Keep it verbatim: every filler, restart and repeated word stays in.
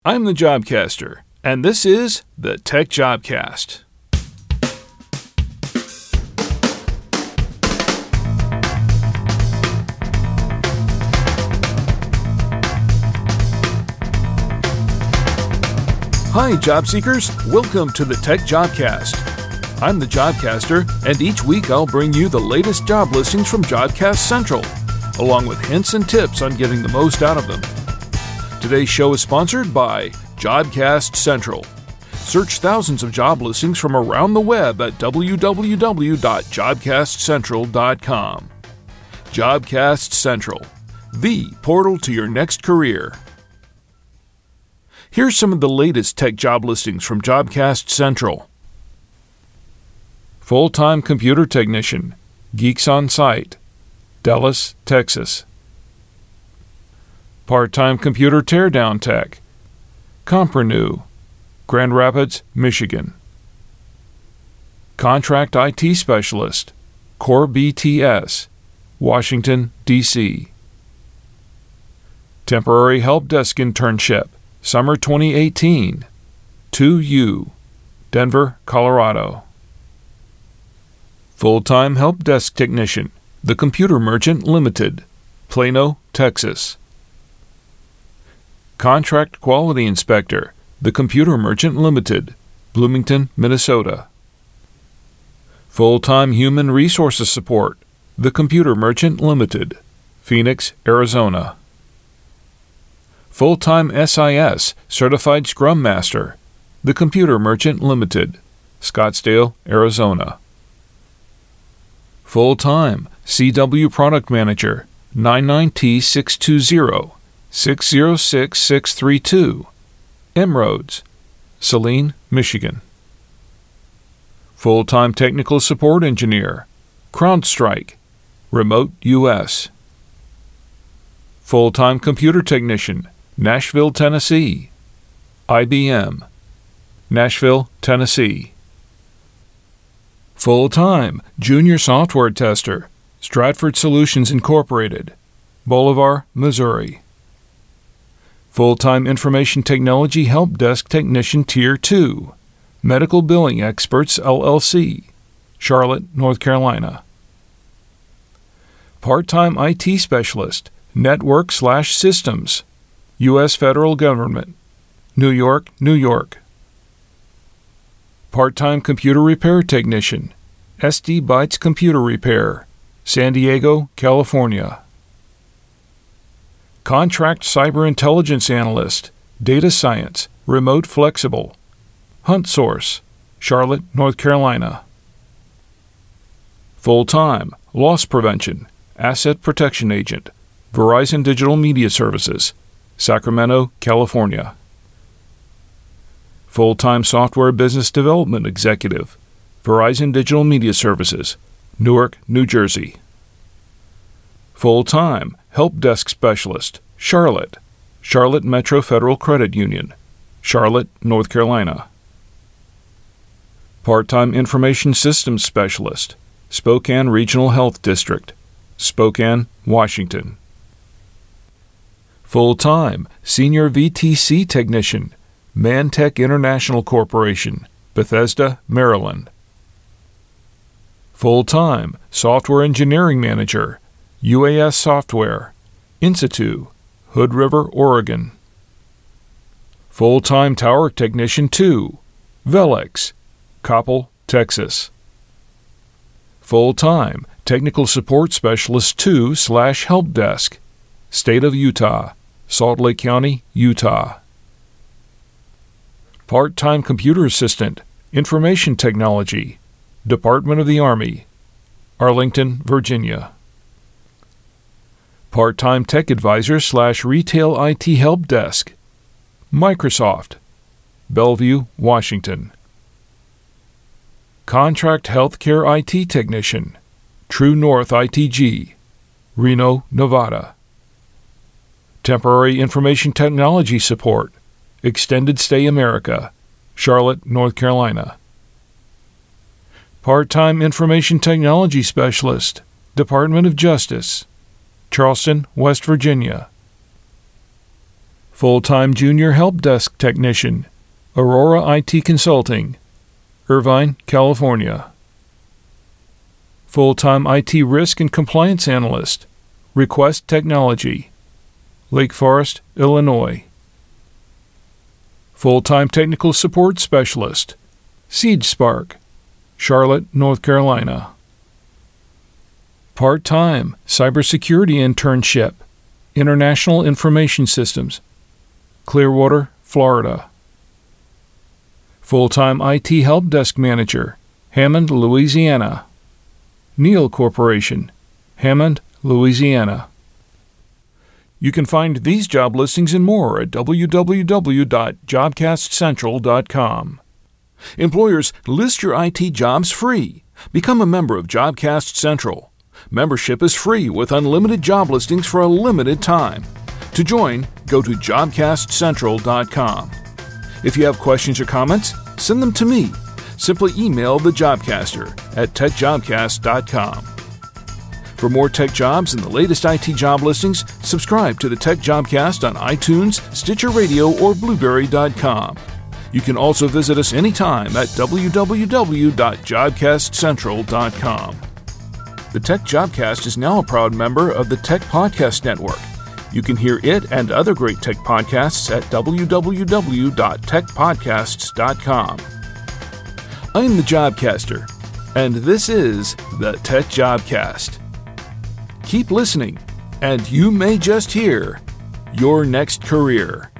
I'm the Jobcaster, and this is the Tech Jobcast. Hi, job seekers. Welcome to the Tech Jobcast. I'm the Jobcaster, and each week I'll bring you the latest job listings from Jobcast Central, along with hints and tips on getting the most out of them. Today's show is sponsored by Jobcast Central. Search thousands of job listings from around the web at w w w dot jobcast central dot com. Jobcast Central, the portal to your next career. Here's some of the latest tech job listings from Jobcast Central. Full-time computer technician, Geeks on Site, Dallas, Texas. Part-time computer teardown tech, Comprenew, Grand Rapids, Michigan. Contract I T specialist, Core B T S, Washington, D C. Temporary help desk internship, Summer twenty eighteen, two U, Denver, Colorado. Full-time help desk technician, The Computer Merchant Limited, Plano, Texas. Contract Quality Inspector, The Computer Merchant Limited, Bloomington, Minnesota. Full-time Human Resources Support, The Computer Merchant Limited, Phoenix, Arizona. Full-time S I S Certified Scrum Master, The Computer Merchant Limited, Scottsdale, Arizona. Full-time C W Product Manager, ninety-nine T six two zero, six zero six six three two, Emeralds, Saline, Michigan. Full-time Technical Support Engineer, CrowdStrike, Remote, U S. Full-time Computer Technician, Nashville, Tennessee, I B M, Nashville, Tennessee. Full-time Junior Software Tester, Stratford Solutions Incorporated, Bolivar, Missouri. Full-time Information Technology Help Desk Technician Tier two, Medical Billing Experts, L L C, Charlotte, North Carolina. Part-time I T Specialist, Network slash Systems, U S Federal Government, New York, New York. Part-time Computer Repair Technician, S D Bytes Computer Repair, San Diego, California. Contract Cyber Intelligence Analyst, Data Science, Remote Flexible, HuntSource, Charlotte, North Carolina. Full-time Loss Prevention, Asset Protection Agent, Verizon Digital Media Services, Sacramento, California. Full-time Software Business Development Executive, Verizon Digital Media Services, Newark, New Jersey. Full-time Help Desk Specialist, Charlotte, Charlotte Metro Federal Credit Union, Charlotte, North Carolina. Part-time Information Systems Specialist, Spokane Regional Health District, Spokane, Washington. Full-time Senior V T C Technician, Mantech International Corporation, Bethesda, Maryland. Full-time Software Engineering Manager, U A S Software, Insitu, Hood River, Oregon. Full-time Tower Technician two, Velex, Coppell, Texas. Full-time Technical Support Specialist two slash Help Desk, State of Utah, Salt Lake County, Utah. Part-time Computer Assistant, Information Technology, Department of the Army, Arlington, Virginia. Part-time Tech Advisor slash Retail I T Help Desk, Microsoft, Bellevue, Washington. Contract Healthcare I T Technician, True North I T G, Reno, Nevada. Temporary Information Technology Support, Extended Stay America, Charlotte, North Carolina. Part-time Information Technology Specialist, Department of Justice, Charleston, West Virginia. Full-time Junior Help Desk Technician, Aurora I T Consulting, Irvine, California. Full-time I T Risk and Compliance Analyst, Request Technology, Lake Forest, Illinois. Full-time Technical Support Specialist, SeedSpark, Charlotte, North Carolina. Part-time Cybersecurity Internship, International Information Systems, Clearwater, Florida. Full-time I T Help Desk Manager, Hammond, Louisiana. Neal Corporation, Hammond, Louisiana. You can find these job listings and more at w w w dot jobcast central dot com. Employers, list your I T jobs free. Become a member of Jobcast Central. Membership is free with unlimited job listings for a limited time. To join, go to jobcast central dot com. If you have questions or comments, send them to me. Simply email the Jobcaster at tech jobcast dot com. For more tech jobs and the latest I T job listings, subscribe to the Tech Jobcast on iTunes, Stitcher Radio, or Blueberry dot com. You can also visit us anytime at w w w dot jobcast central dot com. The Tech Jobcast is now a proud member of the Tech Podcast Network. You can hear it and other great tech podcasts at w w w dot tech podcasts dot com. I'm the Jobcaster, and this is the Tech Jobcast. Keep listening, and you may just hear your next career.